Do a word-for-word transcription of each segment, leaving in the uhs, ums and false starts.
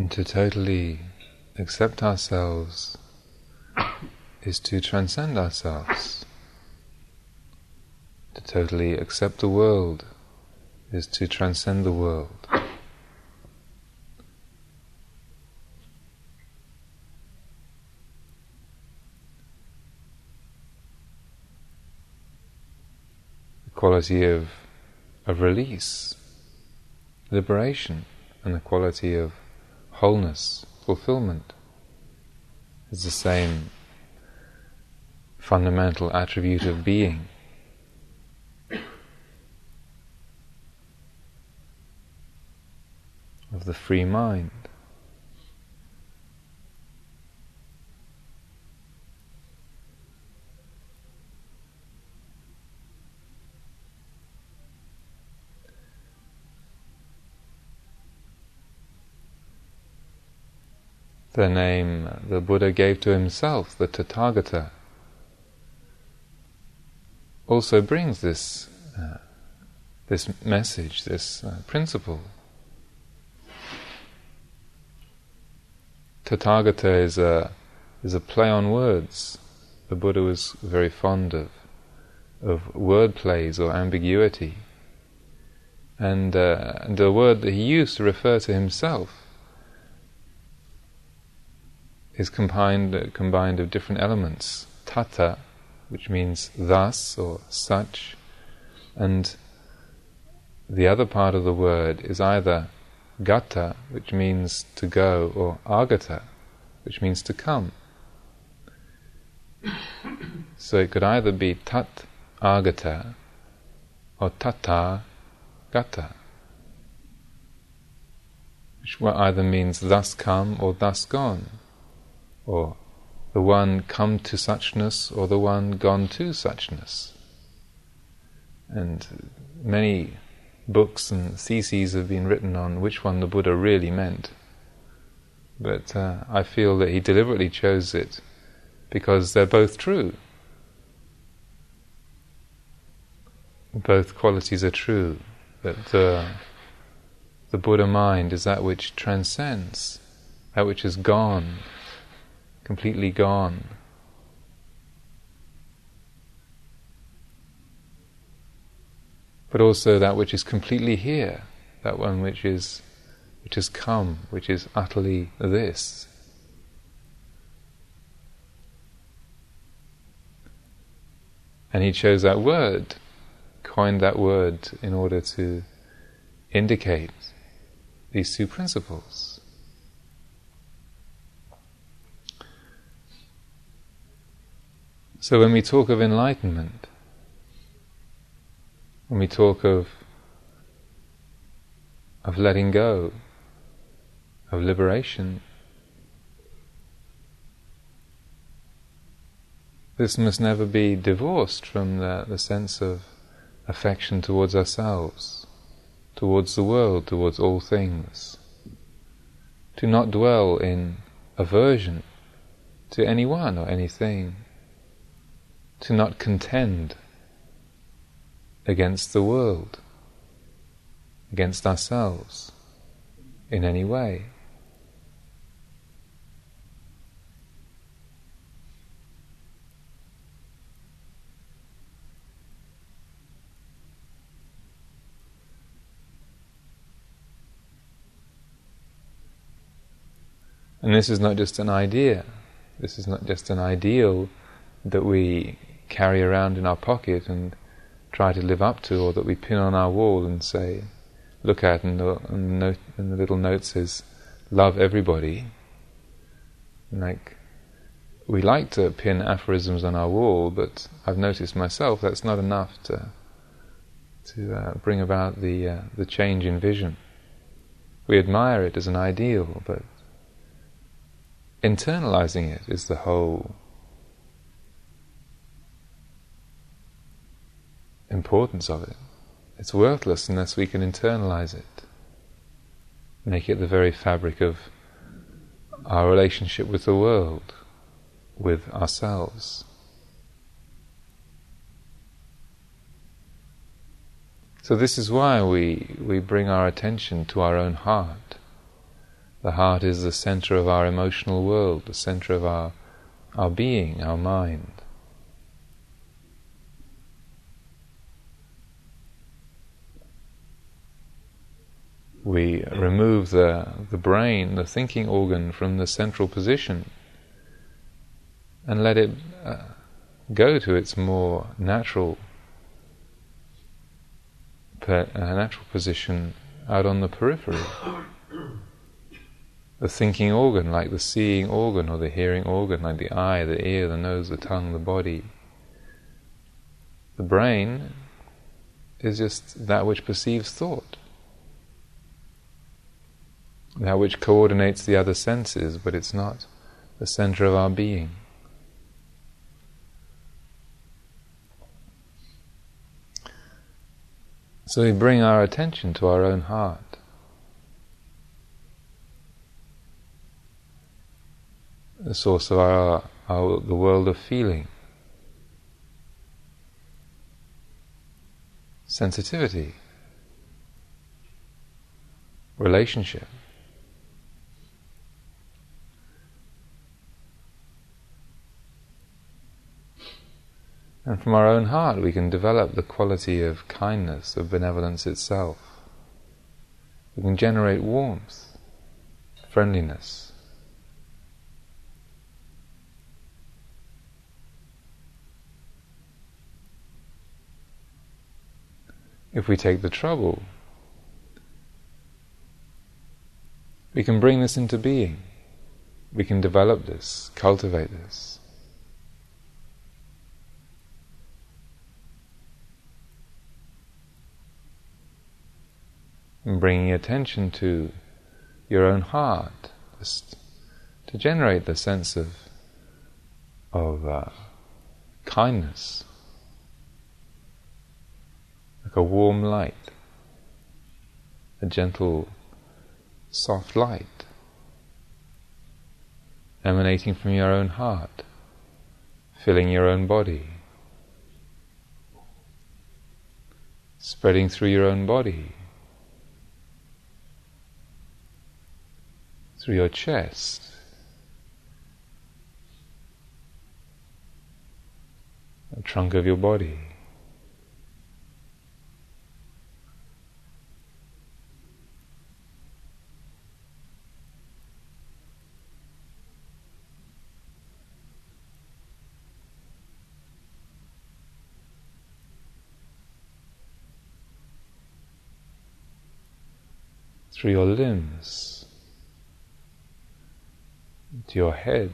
And to totally accept ourselves is to transcend ourselves. To totally accept the world is to transcend the world. The quality of, of release, liberation, and the quality of wholeness, fulfillment, is the same fundamental attribute of being. Of the free mind. The name the Buddha gave to himself, the Tathagata, also brings this uh, this message, this uh, principle. Tathagata is a is a play on words. The Buddha was very fond of of word plays or ambiguity, and, uh, and the word that he used to refer to himself is combined uh, combined of different elements. Tata, which means thus or such, and the other part of the word is either gata, which means to go, or agata, which means to come. So it could either be tat agata or tata gata, which either means thus come or thus gone, or the one come to suchness or the one gone to suchness. And many books and theses have been written on which one the Buddha really meant. But uh, I feel that he deliberately chose it because they're both true. Both qualities are true. That the, the Buddha mind is that which transcends, that which is gone, completely gone. But also that which is completely here, that one which is which has come, which is utterly this. And he chose that word, coined that word in order to indicate these two principles. So when we talk of enlightenment, when we talk of of letting go, of liberation, this must never be divorced from the, the sense of affection towards ourselves, towards the world, towards all things. To not dwell in aversion to anyone or anything. To not contend against the world, against ourselves, in any way. And this is not just an idea, this is not just an ideal that we carry around in our pocket and try to live up to, or that we pin on our wall and say, look at, and the, and the, note, and the little note says, love everybody. And like, we like to pin aphorisms on our wall, but I've noticed myself that's not enough to to uh, bring about the uh, the change in vision. We admire it as an ideal, but internalizing it is the whole importance of it. It's worthless unless we can internalize it, make it the very fabric of our relationship with the world, with ourselves. So this is why we, we bring our attention to our own heart. The heart is the center of our emotional world, the center of our, our being, our mind. We remove the, the brain, the thinking organ, from the central position and let it uh, go to its more natural, per, uh, natural position out on the periphery. The thinking organ, like the seeing organ, or the hearing organ, like the eye, the ear, the nose, the tongue, the body. The brain is just that which perceives thought, that which coordinates the other senses, but it's not the center of our being. So we bring our attention to our own heart. The source of our, our the world of feeling, sensitivity, relationship. And from our own heart we can develop the quality of kindness, of benevolence itself. We can generate warmth, friendliness. If we take the trouble, we can bring this into being. We can develop this, cultivate this. And bringing attention to your own heart, just to generate the sense of of uh, kindness, like a warm light, a gentle, soft light, emanating from your own heart, filling your own body, spreading through your own body, through your chest, the trunk of your body, through your limbs, to your head,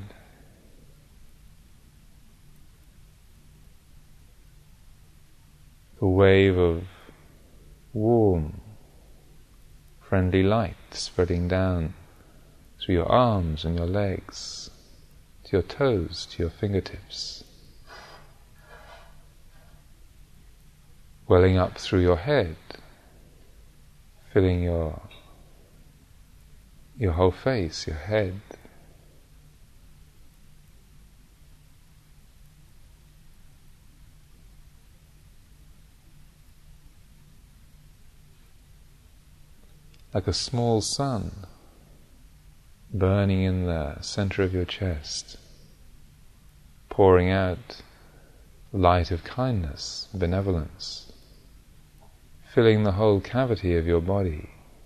a wave of warm, friendly light spreading down through your arms and your legs, to your toes, to your fingertips, welling up through your head, filling your your whole face, your head. Like a small sun burning in the center of your chest, pouring out light of kindness, benevolence, filling the whole cavity of your body.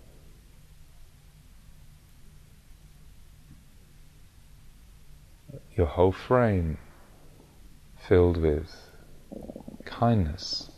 Your whole frame filled with kindness.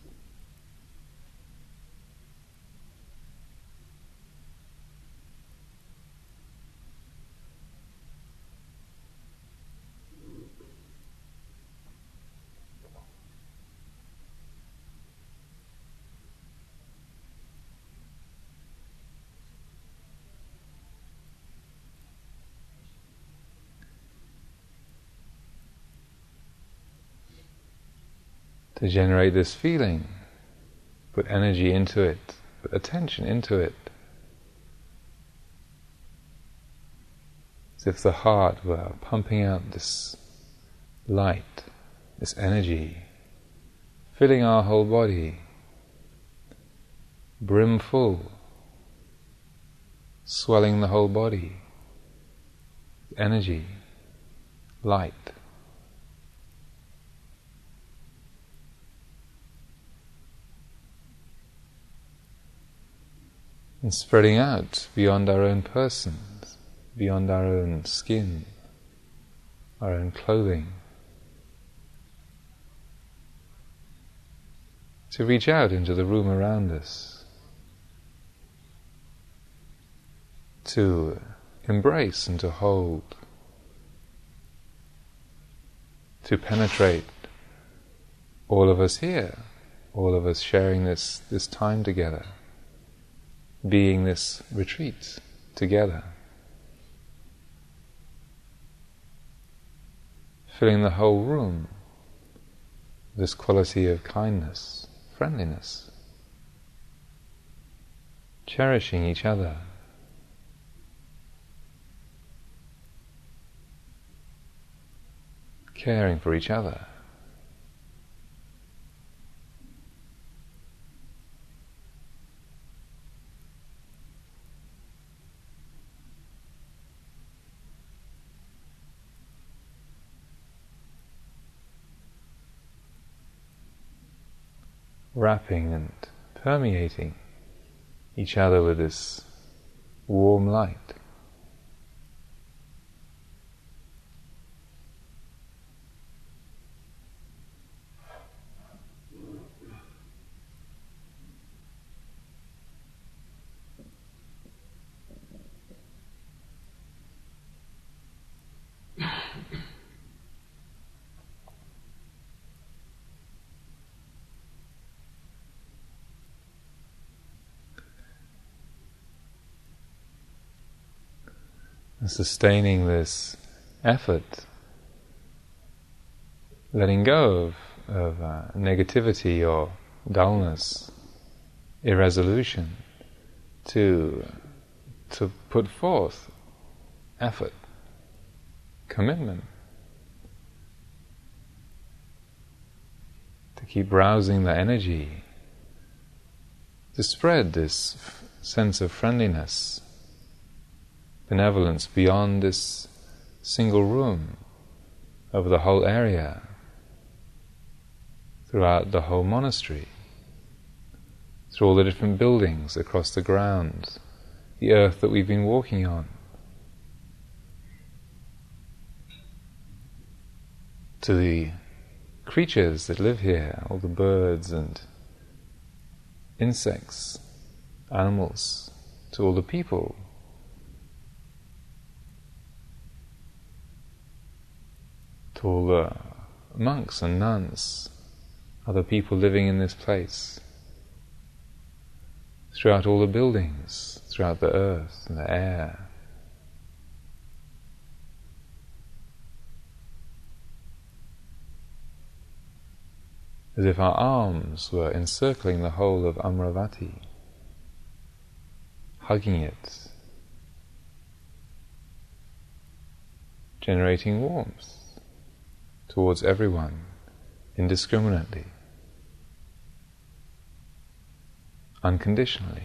To generate this feeling, put energy into it, put attention into it. As if the heart were pumping out this light, this energy, filling our whole body, brim full, swelling the whole body, energy, light. And spreading out beyond our own persons, beyond our own skin, our own clothing, to reach out into the room around us, to embrace and to hold, to penetrate all of us here, all of us sharing this, this time together, being this retreat together, filling the whole room, this quality of kindness, friendliness, cherishing each other, caring for each other. Wrapping and permeating each other with this warm light. Sustaining this effort, letting go of, of uh, negativity or dullness, irresolution, to to put forth effort, commitment, to keep rousing the energy, to spread this f- sense of friendliness, benevolence beyond this single room, over the whole area, throughout the whole monastery, through all the different buildings across the grounds, the earth that we've been walking on, to the creatures that live here, all the birds and insects, animals, to all the people, to all the monks and nuns, other people living in this place, throughout all the buildings, throughout the earth and the air. As if our arms were encircling the whole of Amaravati, hugging it, generating warmth towards everyone, indiscriminately, unconditionally.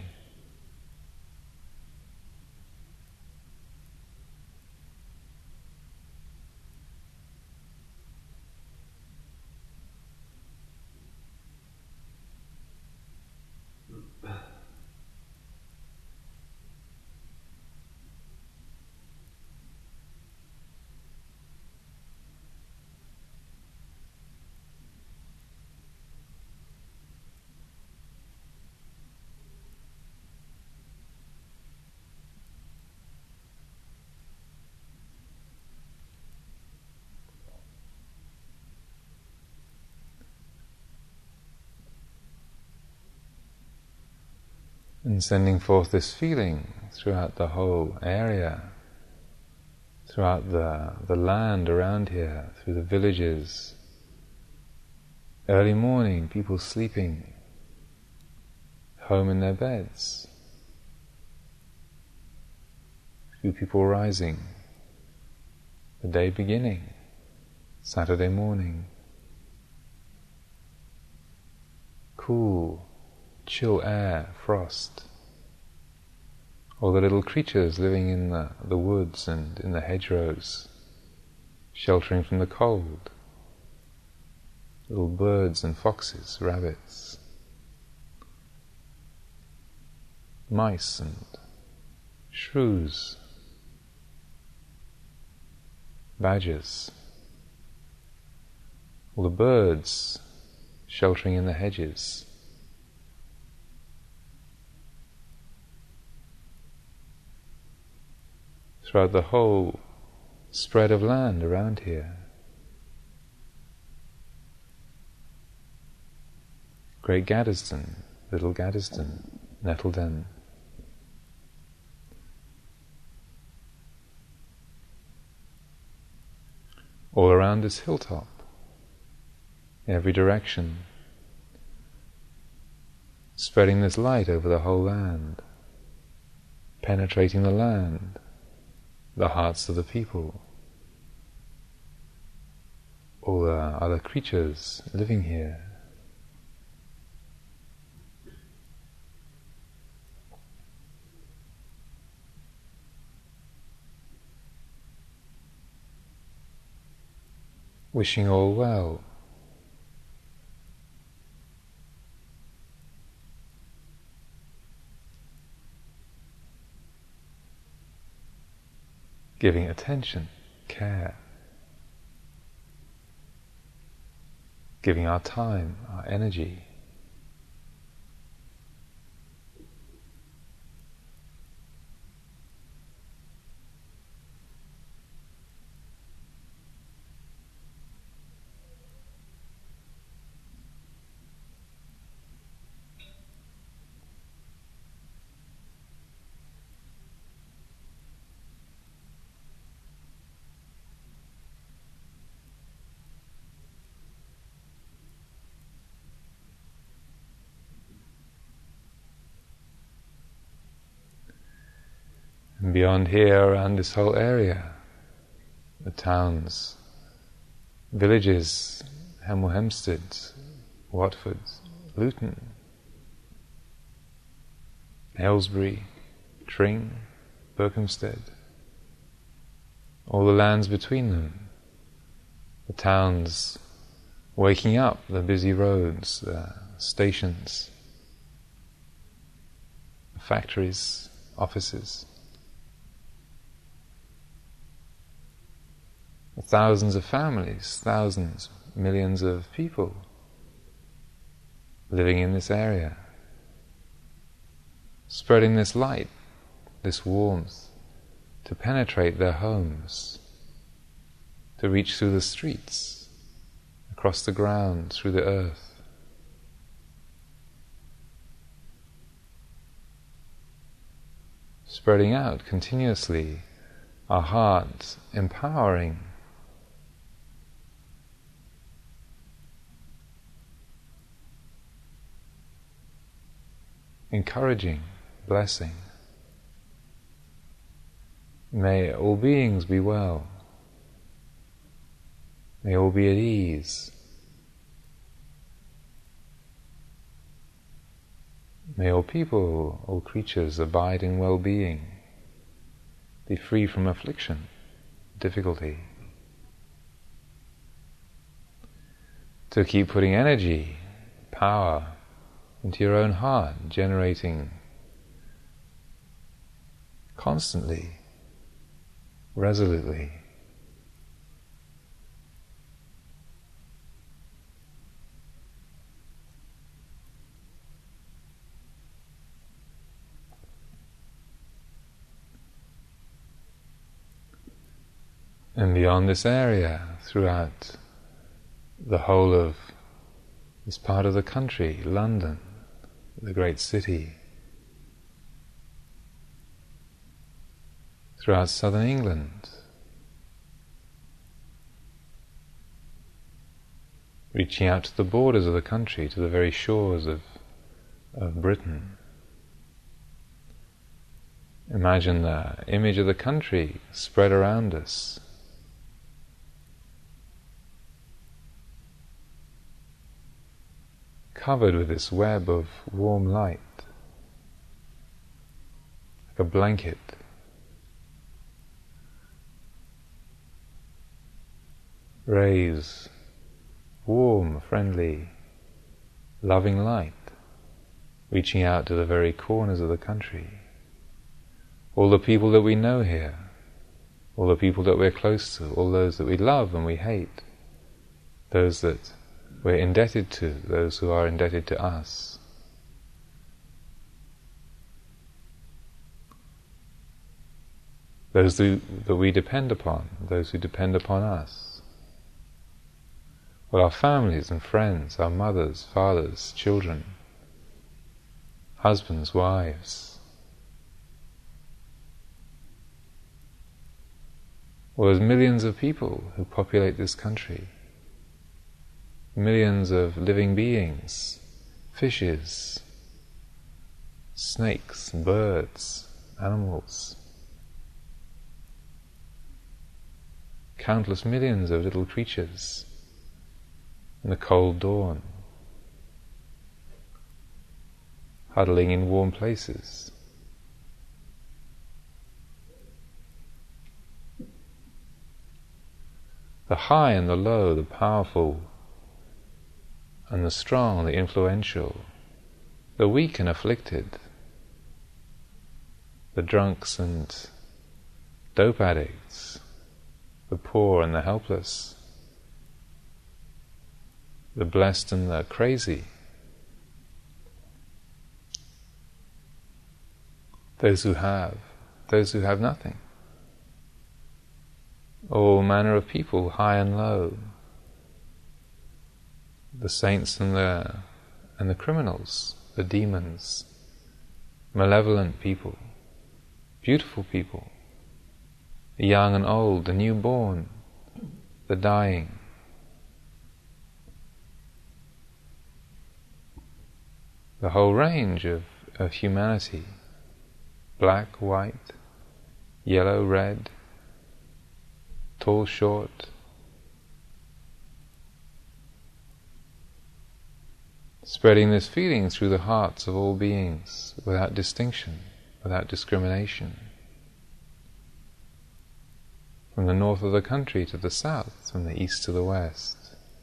And sending forth this feeling throughout the whole area, throughout the, the land around here, through the villages. Early morning, people sleeping, home in their beds. Few people rising, the day beginning, Saturday morning. Cool, chill air, frost, all the little creatures living in the, the woods and in the hedgerows, sheltering from the cold, little birds and foxes, rabbits, mice and shrews, badgers, all the birds sheltering in the hedges. Throughout the whole spread of land around here. Great Gaddesden, Little Gaddesden, Nettledon. All around this hilltop, in every direction, spreading this light over the whole land, penetrating the land, the hearts of the people, all the other creatures living here. Wishing all well. Giving attention, care. Giving our time, our energy. And beyond here, around this whole area, the towns, villages, Hemel Hempstead, Watford, Luton, Aylesbury, Tring, Berkhamsted, all the lands between them, the towns waking up, the busy roads, the stations, the factories, offices. Thousands of families, thousands, millions of people living in this area, spreading this light, this warmth, to penetrate their homes, to reach through the streets, across the ground, through the earth. Spreading out continuously, our hearts empowering, encouraging, blessing. May all beings be well. May all be at ease. May all people, all creatures abide in well-being, be free from affliction, difficulty. To keep putting energy, power, into your own heart, generating constantly, resolutely. And beyond this area, throughout the whole of this part of the country, London, the great city, throughout southern England, reaching out to the borders of the country, to the very shores of, of Britain. Imagine the image of the country spread around us. Covered with this web of warm light, like a blanket. Rays, warm, friendly, loving light, reaching out to the very corners of the country. All the people that we know here, all the people that we're close to, all those that we love and we hate, those that we're indebted to, those who are indebted to us. Those who, that we depend upon, those who depend upon us. Well, our families and friends, our mothers, fathers, children, husbands, wives. Well, there's millions of people who populate this country. Millions of living beings, fishes, snakes, birds, animals. Countless millions of little creatures in the cold dawn, huddling in warm places. The high and the low, the powerful and the strong, the influential, the weak and afflicted, the drunks and dope addicts, the poor and the helpless, the blessed and the crazy, those who have, those who have nothing, all manner of people, high and low, the saints and the and the criminals, the demons, malevolent people, beautiful people, the young and old, the newborn, the dying. The whole range of, of humanity, black, white, yellow, red, tall, short, spreading this feeling through the hearts of all beings without distinction, without discrimination. From the north of the country to the south, from the east to the west.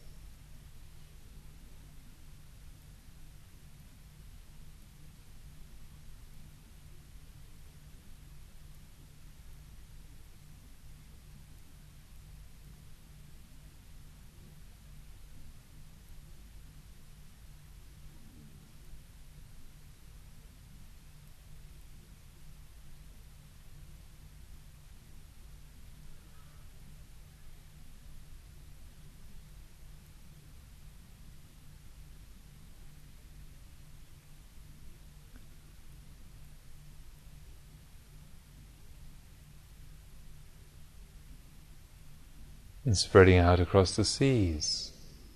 And spreading out across the seas,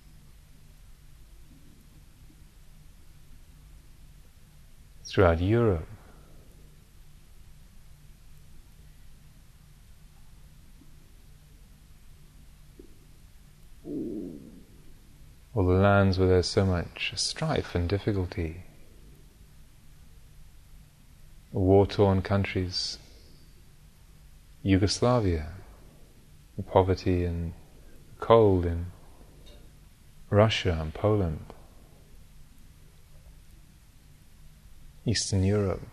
throughout Europe, all the lands where there's so much strife and difficulty, war-torn countries, Yugoslavia, the poverty and cold in Russia and Poland, Eastern Europe,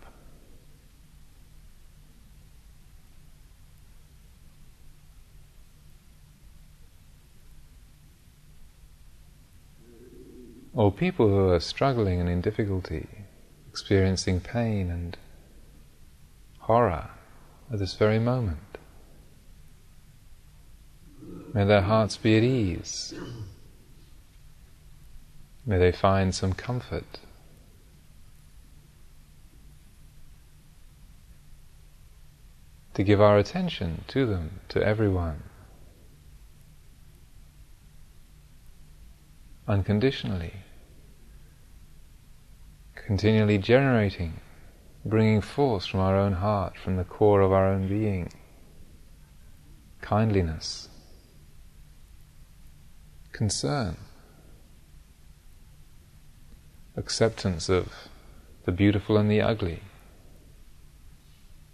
or people who are struggling and in difficulty, experiencing pain and horror at this very moment. May their hearts be at ease. May they find some comfort. To give our attention to them, to everyone, unconditionally, continually generating, bringing forth from our own heart, from the core of our own being, kindliness, concern, acceptance of the beautiful and the ugly,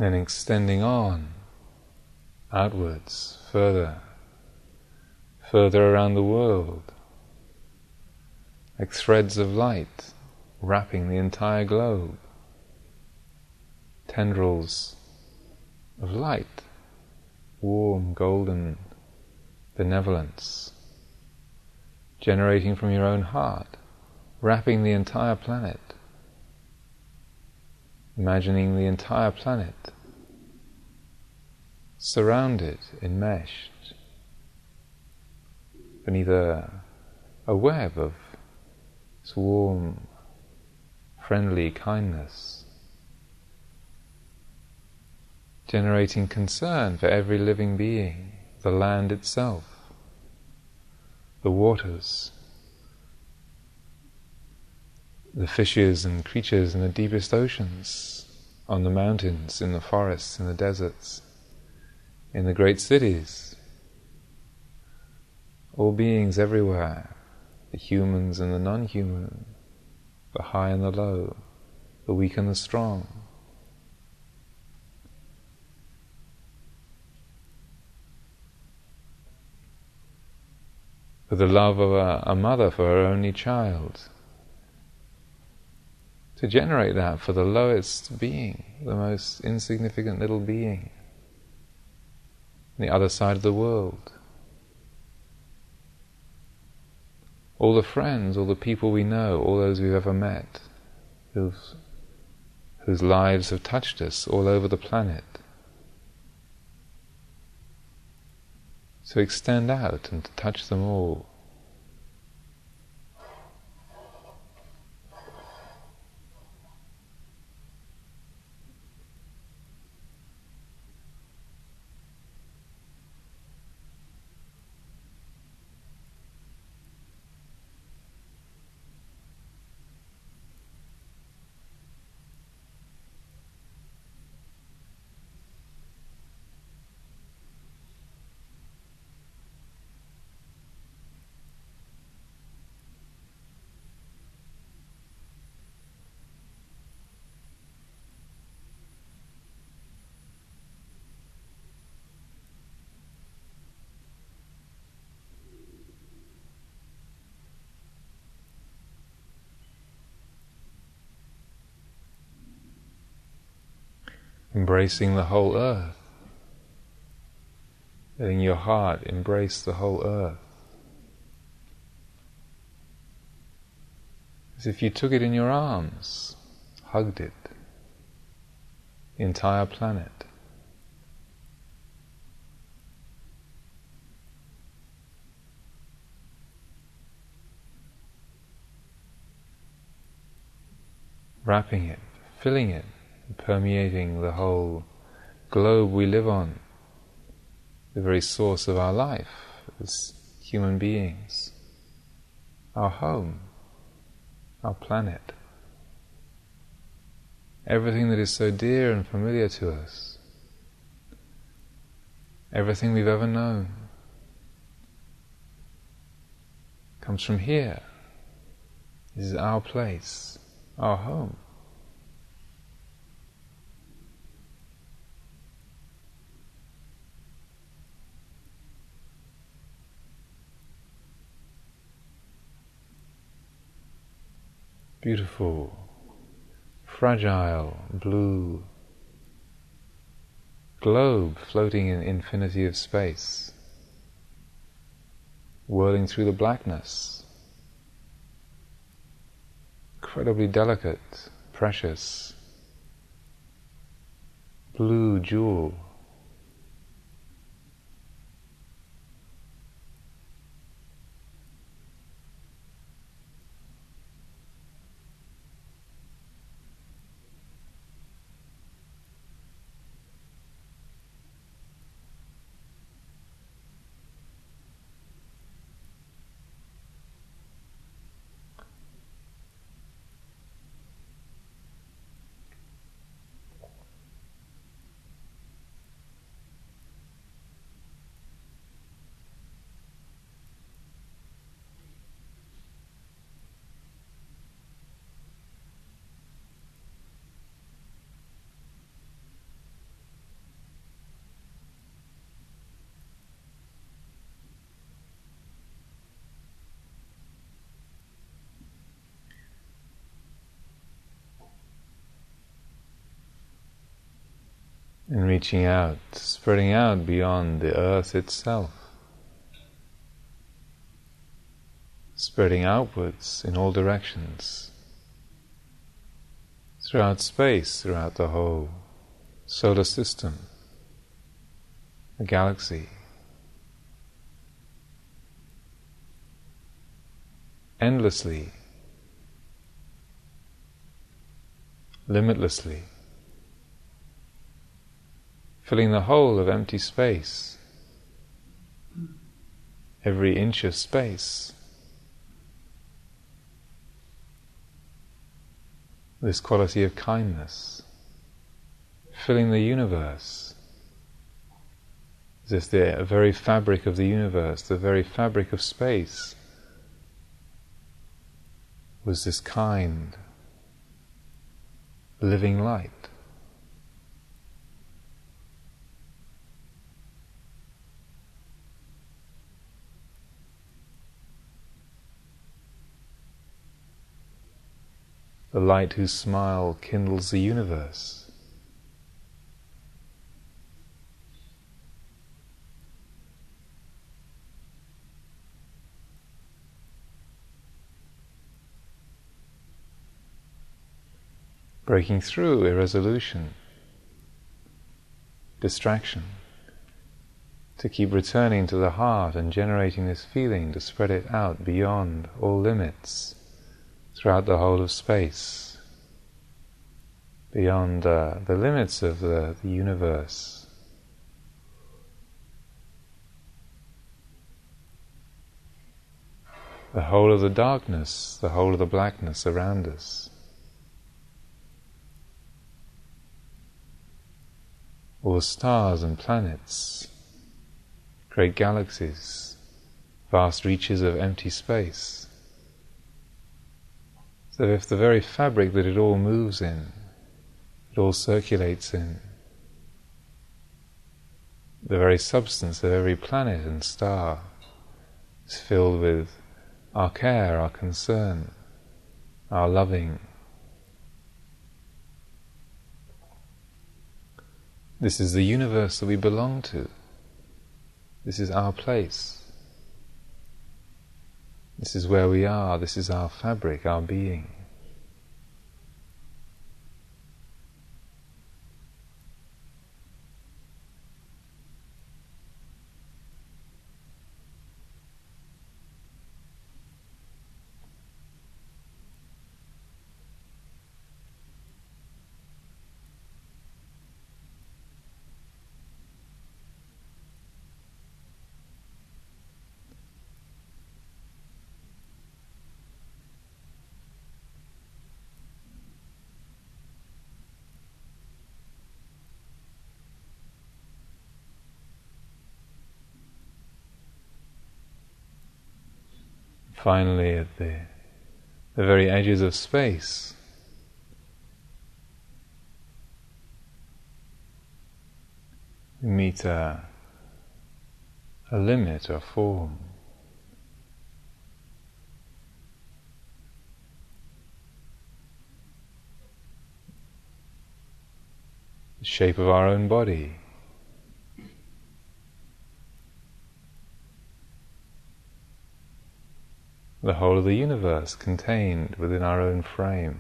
and extending on, outwards, further, further around the world, like threads of light wrapping the entire globe, tendrils of light, warm, golden benevolence, generating from your own heart, wrapping the entire planet, imagining the entire planet surrounded, enmeshed beneath a, a web of this warm, friendly kindness, generating concern for every living being, the land itself, the waters, the fishes and creatures in the deepest oceans, on the mountains, in the forests, in the deserts, in the great cities, all beings everywhere, the humans and the non-human, the high and the low, the weak and the strong. For the love of a, a mother for her only child, to generate that for the lowest being, the most insignificant little being, on the other side of the world. All the friends, all the people we know, all those we've ever met, who've, whose lives have touched us all over the planet. To extend out and to touch them all. Embracing the whole earth, letting your heart embrace the whole earth, as if you took it in your arms, hugged it, the entire planet. Wrapping it, filling it, permeating the whole globe we live on, the very source of our life as human beings, our home, our planet, everything that is so dear and familiar to us, everything we've ever known, comes from here. This is our place, our home. Beautiful, fragile, blue globe floating in infinity of space, whirling through the blackness, incredibly delicate, precious, blue jewel. and reaching out, spreading out beyond the earth itself, spreading outwards in all directions, throughout space, throughout the whole solar system, the galaxy, endlessly, limitlessly, filling the whole of empty space, every inch of space. This quality of kindness, filling the universe, as if the very fabric of the universe, the very fabric of space, was this kind, living light. The light whose smile kindles the universe. Breaking through irresolution, distraction, to keep returning to the heart and generating this feeling, to spread it out beyond all limits, throughout the whole of space, beyond uh, the limits of the, the universe. The whole of the darkness, the whole of the blackness around us. All the stars and planets, great galaxies, vast reaches of empty space. So if the very fabric that it all moves in, it all circulates in, the very substance of every planet and star is filled with our care, our concern, our loving. This is the universe that we belong to. This is our place. This is where we are, this is our fabric, our being. Finally, at the, the very edges of space, we meet a, a limit, a form. The shape of our own body. The whole of the universe contained within our own frame.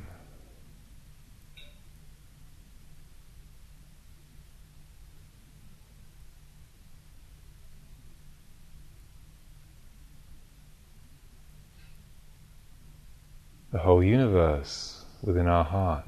The whole universe within our heart.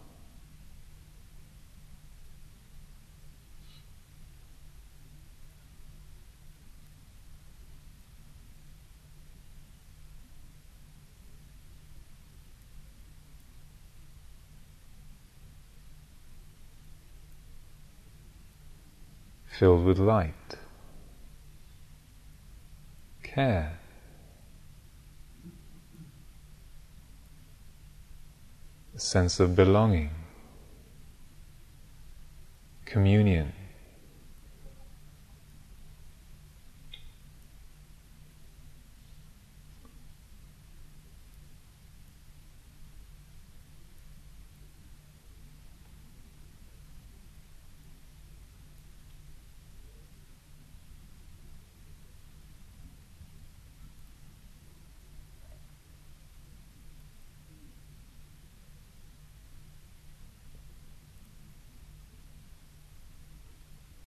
Filled with light, care, a sense of belonging, communion.